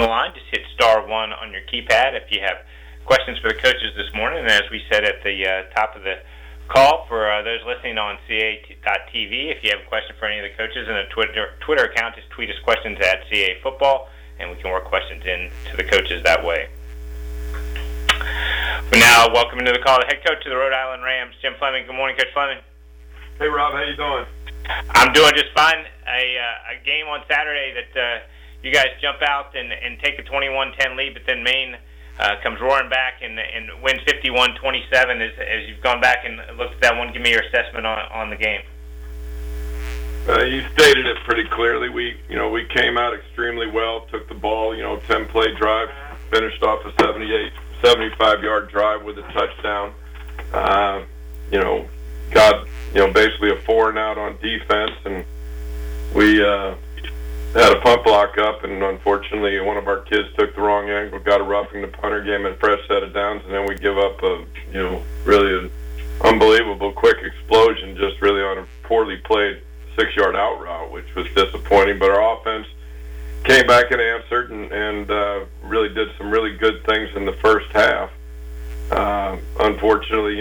the line, just hit *1 on your keypad if you have questions for the coaches this morning. And as we said at the top of the call, for those listening on CA.TV, if you have a question for any of the coaches in a Twitter account, just tweet us questions at CA Football, and we can work questions in to the coaches that way. But now, welcome into the call, the head coach of the Rhode Island Rams, Jim Fleming. Good morning, Coach Fleming. Hey, Rob. How you doing? I'm doing just fine. A game on Saturday that you guys jump out and take a 21-10 lead, but then Maine comes roaring back and wins 51-27. As you've gone back and looked at that one, give me your assessment on the game. You stated it pretty clearly. We came out extremely well, took the ball, 10-play drive, finished off a 75-yard drive with a touchdown. Got basically a 4-and-out on defense, and we had a punt block up, and unfortunately one of our kids took the wrong angle, got a roughing the punter, gave him a fresh set of downs, and then we give up a really an unbelievable quick explosion just really on a poorly played 6-yard out route, which was disappointing. But our offense came back and answered and really did some really good things in the first half. Unfortunately,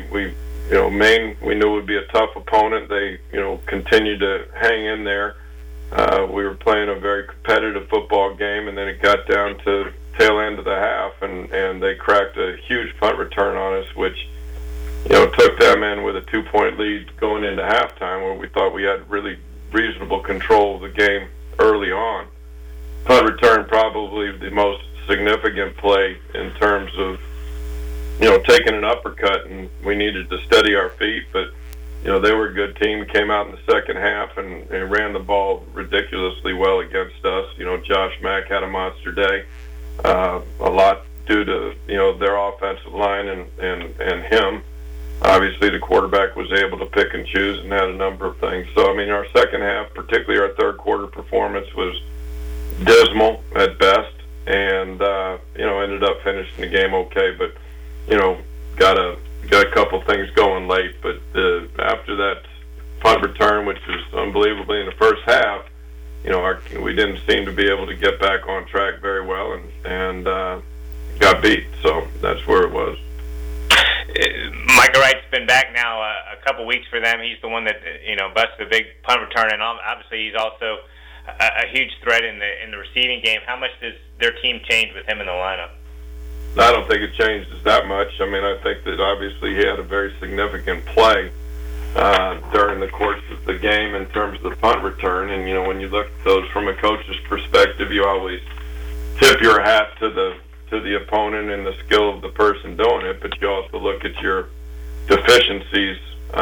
Maine, we knew would be a tough opponent. They, continued to hang in there. We were playing a very competitive football game, and then it got down to tail end of the half, and they cracked a huge punt return on us, which, took them in with a 2-point lead going into halftime, where we thought we had really reasonable control of the game early on. Punt return probably the most significant play in terms of taking an uppercut, and we needed to steady our feet, but they were a good team, came out in the second half and ran the ball ridiculously well against us. Josh Mack had a monster day, a lot due to their offensive line and him. Obviously the quarterback was able to pick and choose and had a number of things. So our second half, particularly our third quarter performance, was dismal at best, and ended up finishing the game okay, but got a couple things going late, but after that punt return, which was unbelievably in the first half, we didn't seem to be able to get back on track very well, and got beat. So that's where it was. Micah Wright's been back now a couple weeks for them. He's the one that busted the big punt return, and obviously he's also a huge threat in the receiving game. How much does their team change with him in the lineup? I don't think it changes that much. I think that obviously he had a very significant play during the course of the game in terms of the punt return. And when you look at those from a coach's perspective, you always tip your hat to the opponent and the skill of the person doing it, but you also look at your deficiencies,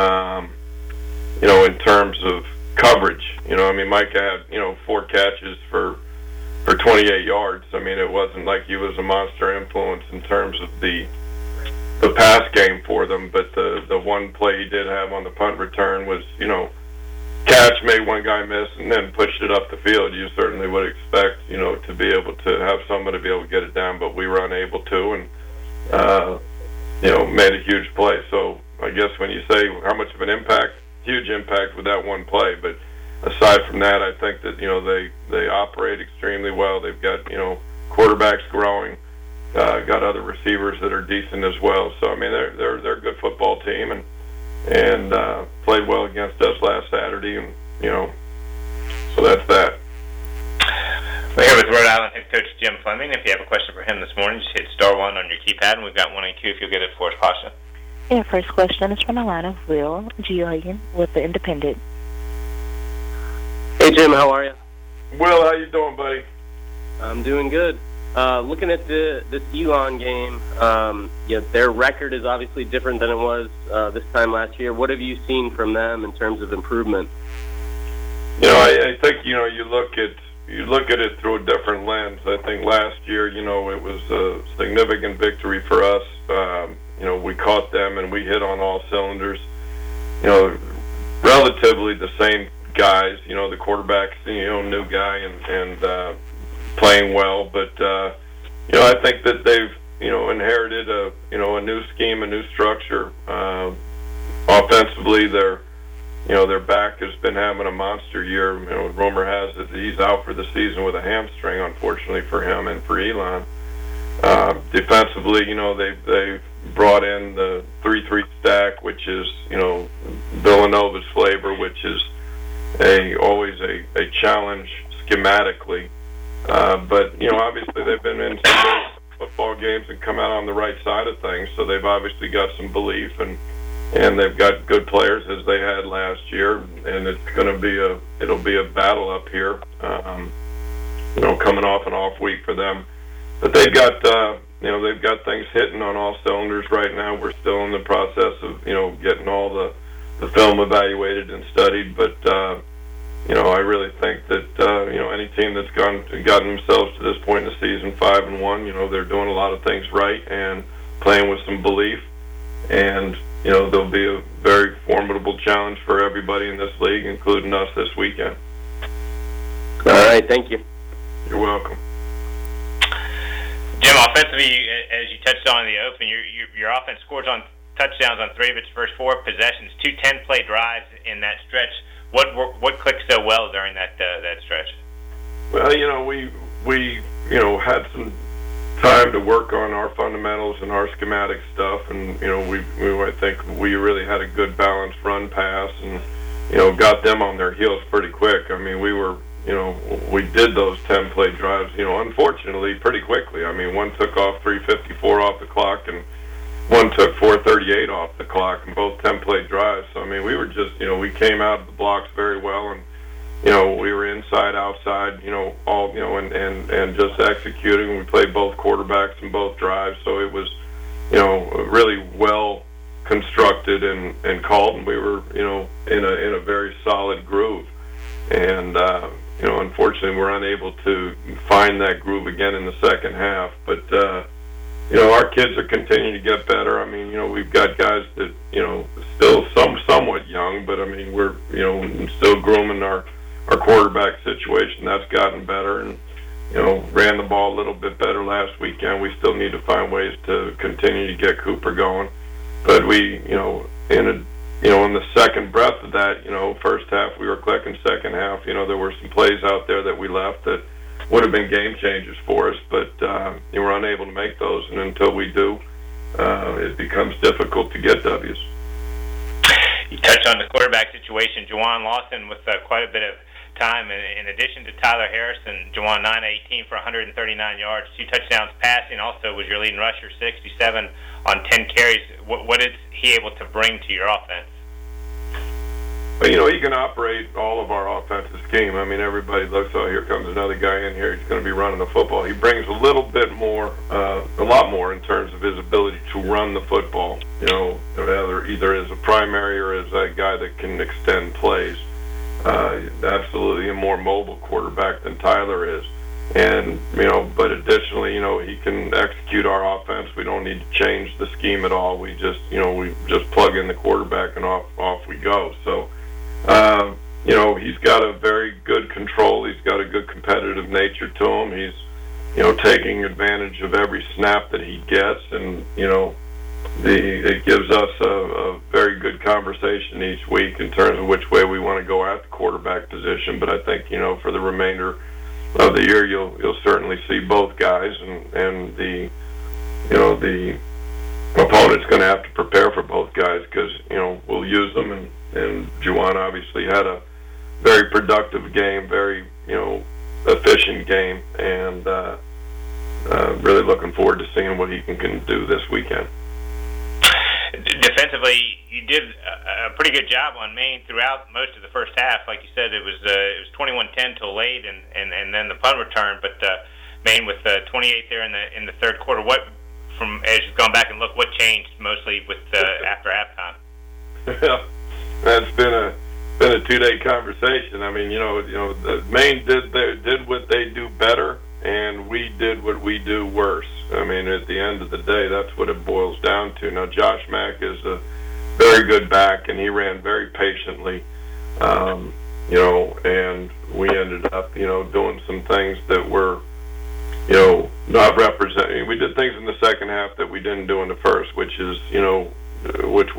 in terms of coverage. Micah had 4 catches for 28 yards. It wasn't like he was a monster influence in terms of the pass game for them, but the one play he did have on the punt return was, catch, made one guy miss, and then pushed it up the field. You certainly would expect, to be able to have somebody be able to get it down, but we were unable to, and, made a huge play. So I guess when you say how much of an impact, huge impact with that one play, but aside from that, I think that they operate extremely well. They've got quarterbacks growing, got other receivers that are decent as well. So they're a good football team and played well against us last Saturday, and so that's that. We're here with Rhode Island head coach Jim Fleming. If you have a question for him this morning, just hit *1 on your keypad, and we've got 1 and 2 if you'll get it for us, Pasha. Yeah, first question is from the line of Will Geoghegan with the Independent. Hey, Jim, how are you? Will, how you doing, buddy? I'm doing good. Looking at this Elon game, their record is obviously different than it was this time last year. What have you seen from them in terms of improvement? I think you look at it through a different lens. I think last year, it was a significant victory for us. We caught them and we hit on all cylinders. Relatively the same guys. The quarterback's new guy and playing well, but I think that they've inherited a new scheme, a new structure. Offensively, they're their back has been having a monster year. Rumor has it that he's out for the season with a hamstring, unfortunately for him and for Elon. Defensively, they've brought in the 3-3 stack, which is, Villanova's flavor, which is always a challenge schematically. But, obviously they've been in some football games and come out on the right side of things, so they've obviously got some belief, and they've got good players as they had last year, and it'll be a battle up here, coming off an off week for them. But they've got things hitting on all cylinders right now. We're still in the process of, getting all the film evaluated and studied, but I really think that any team that's gotten themselves to this point in the season 5-1, they're doing a lot of things right and playing with some belief, and there'll be a very formidable challenge for everybody in this league, including us this weekend. All right, thank you. You're welcome. Jim, offensively, as you touched on in the open, your offense scores on touchdowns on 3 of its first 4 possessions, 2 10-play drives in that stretch. What clicked so well during that stretch? Well, we had some time to work on our fundamentals and our schematic stuff, and I think we really had a good balanced run pass, and got them on their heels pretty quick. I mean, we did those 10-play drives, unfortunately pretty quickly. I mean, one took off 3:54 off the clock, and one took 4:38 off the clock, and both 10-play drives. So I mean, we were just, we came out of the blocks very well, and we were inside, outside, all, and just executing. We played both quarterbacks in both drives, so it was, really well constructed and called, and we were, in a very solid groove. And unfortunately, we're unable to find that groove again in the second half. But our kids are continuing to get better. I mean, we've got guys that still somewhat young, but I mean, we're still grooming our quarterback situation. That's gotten better, and ran the ball a little bit better last weekend. We still need to find ways to continue to get Cooper going. But we, in the second breath of that, first half we were clicking, second half, there were some plays out there that we left that would have been game changers for us, but we were unable to make those, and until we do, it becomes difficult to get W's. You touched on the quarterback situation. Juwan Lawson with quite a bit of time, in addition to Tyler Harrison. Juwan 9-18 for 139 yards, 2 touchdowns passing, also was your leading rusher, 67 on 10 carries. What is he able to bring to your offense? Well, he can operate all of our offensive scheme. I mean, everybody looks, oh, here comes another guy in here. He's going to be running the football. He brings a little bit more, a lot more in terms of his ability to run the football, either as a primary or as a guy that can extend plays. Absolutely a more mobile quarterback than Tyler is. And, but additionally, he can execute our offense. We don't need to change the scheme at all. We just plug in the quarterback and off we go. So, he's got a very good control. He's got a good competitive nature to him. He's, taking advantage of every snap that he gets, and, it gives us a very good conversation each week in terms of which way we want to go at the quarterback position. But I think, for the remainder of the year, you'll certainly see both guys, and the opponent's going to have to prepare for both guys, because we'll use them, and Juwan obviously had a very productive game, very efficient game, and really looking forward to seeing what he can do this weekend. Defensively, you did a pretty good job on Maine throughout most of the first half. Like you said, it was 21-10 till late, and then the punt return. But Maine with 28 there in the third quarter. What, as you've gone back and look, what changed mostly with after halftime? Yeah, that's been a 2-day conversation. I mean, Maine did what they do better, and we did what we do worse. I mean, at the end of the day, that's what it boils down to. Now, Josh Mack is a very good back, and he ran very patiently, and we ended up, doing some things that were, not representing. We did things in the second half that we didn't do in the first, which is, which were,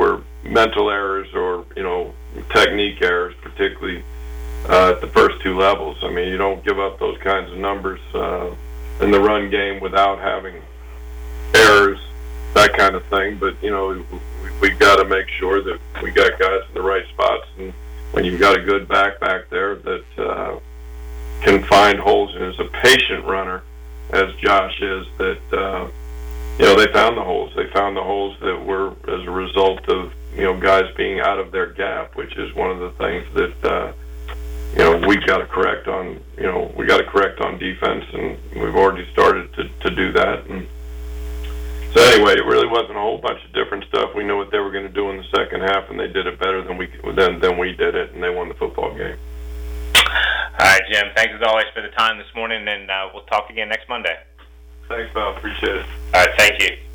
mental errors or, technique errors, particularly at the first two levels. I mean, you don't give up those kinds of numbers in the run game without having errors, that kind of thing. But, we've got to make sure that we got guys in the right spots. And when you've got a good back there that can find holes and is a patient runner, as Josh is, that, they found the holes. They found the holes that were as a result of, guys being out of their gap, which is one of the things that, we've got to correct on, we got to correct on defense, and we've already started to do that. And so anyway, it really wasn't a whole bunch of different stuff. We knew what they were going to do in the second half, and they did it better than we did it, and they won the football game. All right, Jim, thanks as always for the time this morning, and we'll talk again next Monday. Thanks, Bob. Appreciate it. All right, thank you.